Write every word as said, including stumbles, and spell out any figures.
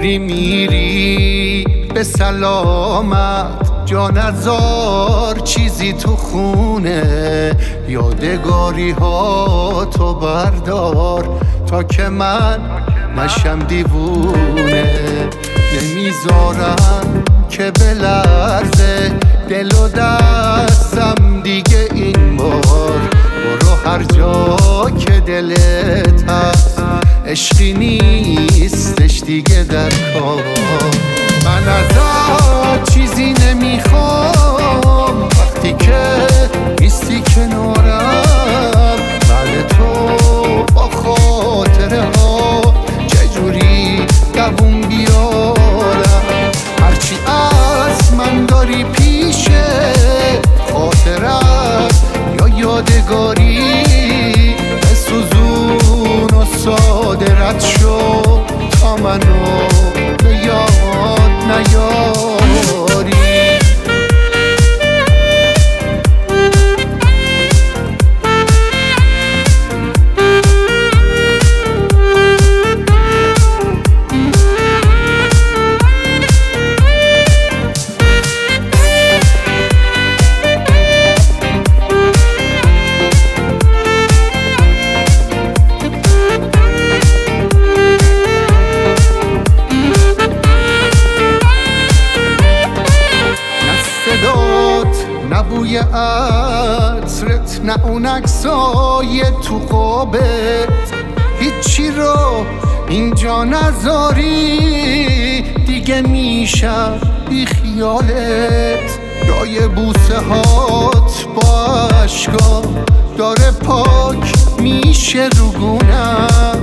دوری میری به سلامت، جا نذار چیزی تو خونه، یادگاری ها تو بردار تا که من نشم دیوونه. نمیذارم که بلرزه دل و دستم دیگه این بار، برو هر جا که دلت هست، عشقی نیستش دیگه در کار. من ازت چیزی نمیخوام وقتی که نیستی کنارم، من تو با خاطره ها چجوری دووم بیارم. هرچی از من داری پیشه، خاطرت یا یادگاری، بسوزون و صادرت شو تا منو به یاد نیاری. نه بوی عطرت، نه اون عکسای تو خوابت، هیچی رو اینجا نذاری دیگه میشم بی خیالت. جای بوسه هات با عشقا داره پاک میشه رو گونم،